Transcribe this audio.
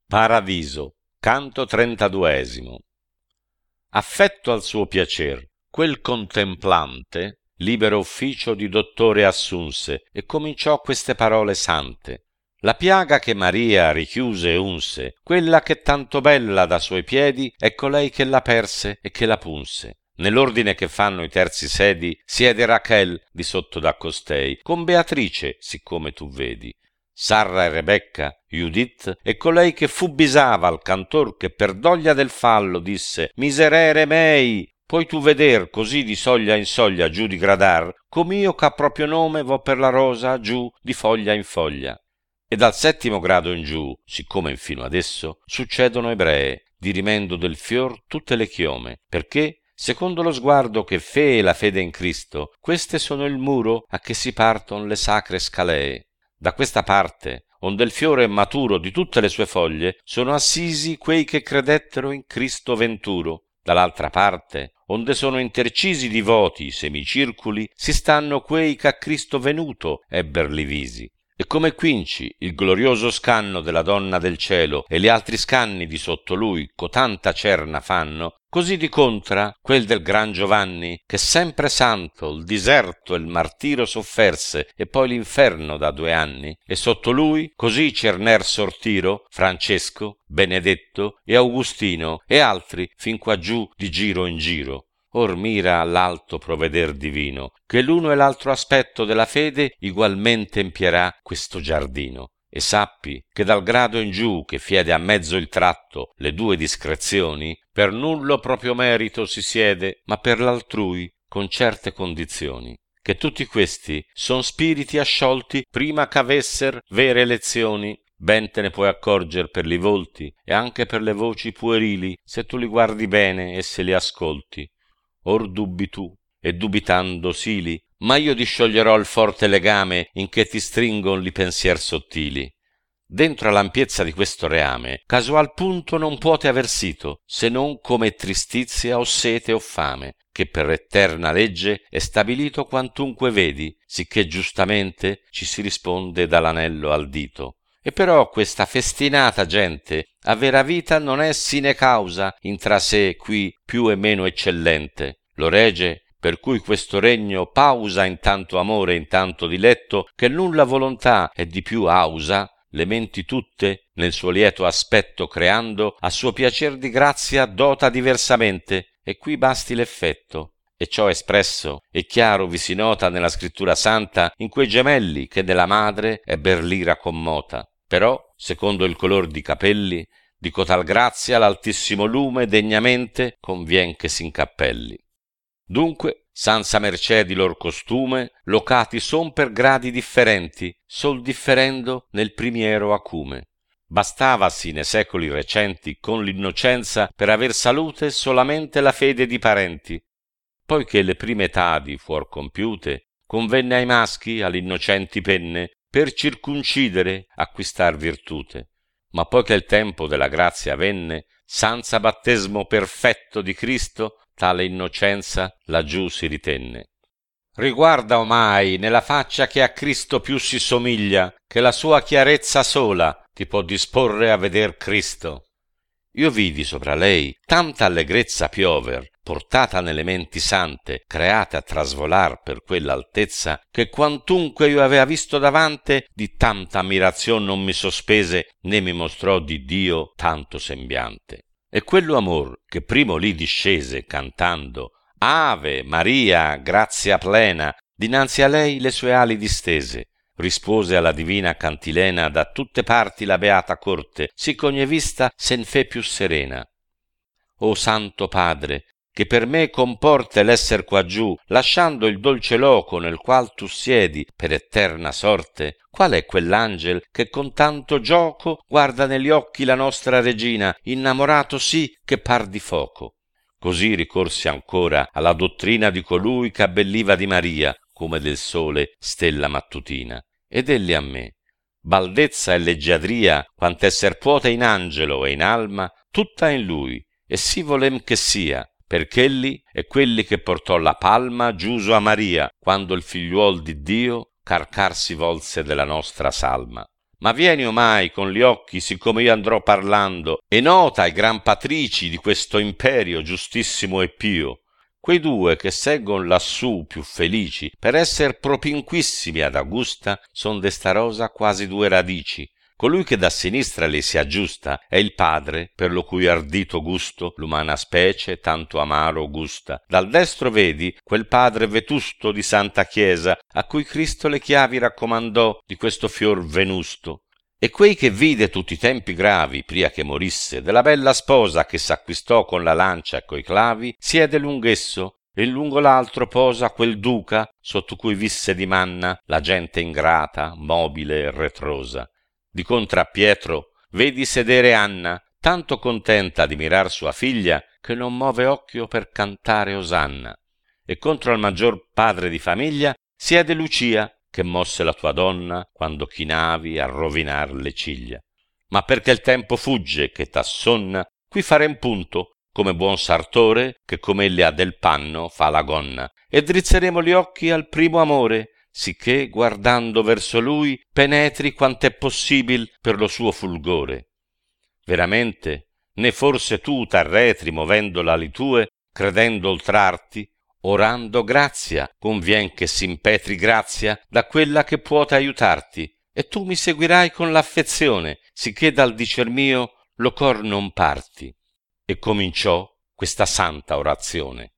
Paradiso, canto 32. Affetto al suo piacer, quel contemplante libero ufficio di dottore assunse e cominciò queste parole sante. La piaga che Maria richiuse e unse, quella che tanto bella da suoi piedi, è colei che la perse e che la punse. Nell'ordine che fanno i terzi sedi siede Rachel di sotto da costei, con Beatrice, siccome tu vedi. Sarra e Rebecca, Judith e colei che fu bisava al cantor che per doglia del fallo disse «Miserere mei!» Puoi tu veder così di soglia in soglia giù di gradar, com'io ch'a proprio nome vo per la rosa giù di foglia in foglia. E dal 7° grado in giù, siccome infino adesso, succedono ebree, di rimendo del fior tutte le chiome, perché, secondo lo sguardo che fee la fede in Cristo, queste sono il muro a che si parton le sacre scalee. Da questa parte, onde il fiore è maturo di tutte le sue foglie, sono assisi quei che credettero in Cristo venturo. Dall'altra parte, onde sono intercisi divoti semicirculi, si stanno quei che a Cristo venuto ebberli visi. E come quinci il glorioso scanno della donna del cielo e gli altri scanni di sotto lui cotanta cerna fanno, così di contra quel del gran Giovanni, che sempre santo il diserto e il martiro sofferse e poi l'inferno da 2 anni, e sotto lui così cerner sortiro Francesco, Benedetto e Augustino e altri fin qua giù di giro in giro. Or mira all'alto provveder divino, che l'uno e l'altro aspetto della fede igualmente empierà questo giardino. E sappi che dal grado in giù che fiede a mezzo il tratto le 2 discrezioni, per nullo proprio merito si siede, ma per l'altrui con certe condizioni. Che tutti questi son spiriti asciolti prima ch'avesser vere lezioni. Ben te ne puoi accorger per li volti e anche per le voci puerili, se tu li guardi bene e se li ascolti. Or dubbi tu, e dubitando sili, ma io discioglierò il forte legame in che ti stringon li pensier sottili. Dentro all'ampiezza di questo reame, casual punto non puote aver sito, se non come tristizia o sete o fame, che per eterna legge è stabilito quantunque vedi, sicché giustamente ci si risponde dall'anello al dito. E però questa festinata gente a vera vita non è sine causa intra sé qui più e meno eccellente. Lo rege per cui questo regno pausa in tanto amore e in tanto diletto, che nulla volontà e di più ausa, le menti tutte nel suo lieto aspetto creando, a suo piacer di grazia dota diversamente, e qui basti l'effetto. E ciò espresso e chiaro vi si nota nella scrittura santa in quei gemelli che nella madre ebber l'ira commota. Però, secondo il color di capelli, di cotal grazia l'altissimo lume degnamente convien che s'incappelli. Dunque, sanza mercè di lor costume, locati son per gradi differenti, sol differendo nel primiero acume. Bastavasi ne secoli recenti con l'innocenza per aver salute solamente la fede di parenti. Poiché le prime etadi fuor compiute, convenne ai maschi all'innocenti penne per circuncidere acquistar virtute. Ma poi che il tempo della grazia venne, sanza battesimo perfetto di Cristo, tale innocenza laggiù si ritenne. Riguarda omai nella faccia che a Cristo più si somiglia, che la sua chiarezza sola ti può disporre a veder Cristo. Io vidi sopra lei tanta allegrezza piover, portata nelle menti sante, create a trasvolar per quell'altezza, che quantunque io avea visto davante, di tanta ammirazion non mi sospese, né mi mostrò di Dio tanto sembiante. E quello amor che primo lì discese cantando Ave Maria, grazia plena, dinanzi a lei le sue ali distese, rispose alla divina cantilena da tutte parti la beata corte, sì ch'ogni vista sen fe più serena. O Santo Padre, che per me comporte l'esser quaggiù, lasciando il dolce loco nel qual tu siedi per eterna sorte, qual è quell'angel che con tanto gioco guarda negli occhi la nostra regina, innamorato sì che par di foco? Così ricorsi ancora alla dottrina di colui che abbelliva di Maria, come del sole stella mattutina. Ed egli a me, baldezza e leggiadria, quant'esser puote in angelo e in alma, tutta in lui, e sì volem che sia, perch'elli è quelli che portò la palma giuso a Maria, quando il figliuol di Dio carcar si volse della nostra salma. Ma vieni omai con gli occhi, siccome io andrò parlando, e nota i gran patrici di questo imperio giustissimo e pio. Quei due che seggon lassù più felici, per esser propinquissimi ad Augusta, son desta rosa quasi due radici. Colui che da sinistra le si aggiusta è il padre, per lo cui ardito gusto l'umana specie tanto amaro gusta. Dal destro vedi quel padre vetusto di santa chiesa, a cui Cristo le chiavi raccomandò di questo fior venusto. E quei che vide tutti i tempi gravi, pria che morisse, della bella sposa che s'acquistò con la lancia e coi clavi, siede lunghesso, e lungo l'altro posa quel duca, sotto cui visse di manna la gente ingrata, mobile e retrosa. Di contra Pietro vedi sedere Anna, tanto contenta di mirar sua figlia, che non move occhio per cantare osanna. E contro al maggior padre di famiglia siede Lucia, che mosse la tua donna quando chinavi a rovinar le ciglia. Ma perché il tempo fugge che t'assonna, qui farem punto, come buon sartore che come egli ha del panno fa la gonna, e drizzeremo gli occhi al primo amore, sicché guardando verso lui penetri quant'è possibil per lo suo fulgore. Veramente, né forse tu t'arretri movendo l'ali tue, credendo oltrarti, orando grazia, convien che s'impetri grazia da quella che puote aiutarti, e tu mi seguirai con l'affezione, sicché dal dicer mio lo cor non parti. E cominciò questa santa orazione.